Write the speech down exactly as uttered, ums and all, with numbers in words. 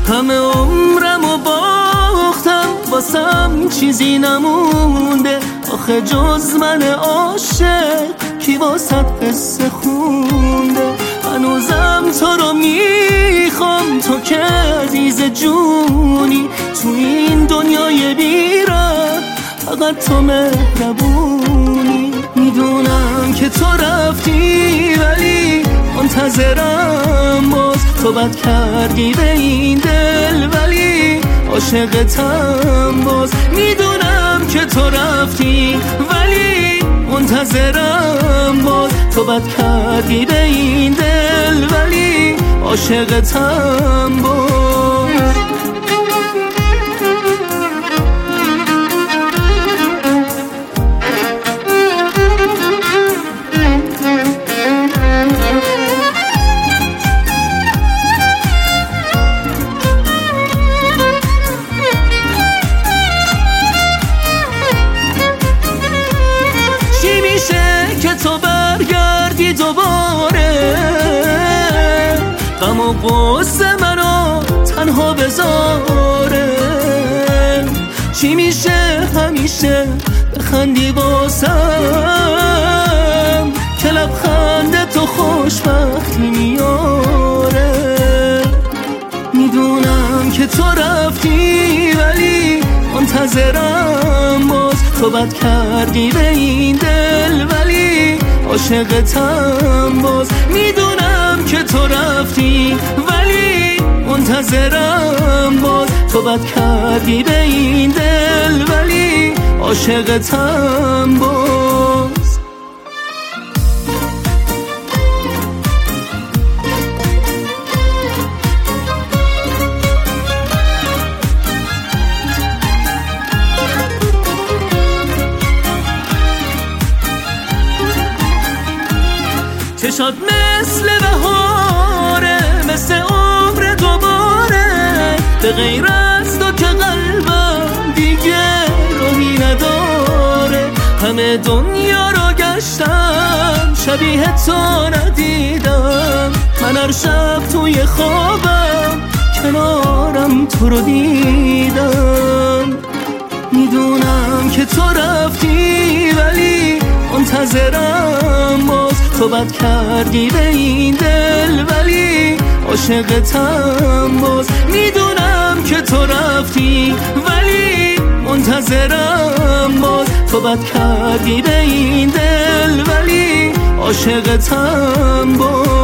همه عمرم و باختم واسم چیزی نمونده، آخه جز من عاشق کی واسط قصه خونده. هنوزم تو رو میخوام، تو که عزیز جونی، تو این دنیای بی‌ره فقط تو مهربونی. میدونم که تو رفتی ولی منتظرم باز، تو بد کردی به این دل ولی عاشقتم باز. میدونم که تو رفتی ولی منتظرم باز، تو بد کردی به این دل ولی عاشقتم باز. که تو برگردی دوباره، غم و غصه منو تنها بذاره. چی میشه همیشه بخندی واسم، که لبخند تو خوشبختی میاره. میدونم که تو رفتی ولی منتظرم باز، تو بد کردی به این دل ولی عاشقتم باز. میدونم که تو رفتی ولی منتظرم باز، تو بد کردی به این دل ولی عاشقتم باز. چشات مثل بهاره، مثل عمر دوباره، به غیر از تو که قلبم دیگه راهی نداره. همه دنیا رو گشتم شبیه تو ندیدم، من هر شب توی خوابم کنارم تو رو دیدم. میدونم که تو رفتی ولی منتظرم باز، تو بد کردی به این دل ولی عاشقتم باز. میدونم که تو رفتی ولی منتظرم باز، تو بد کردی به این دل ولی عاشقتم باز.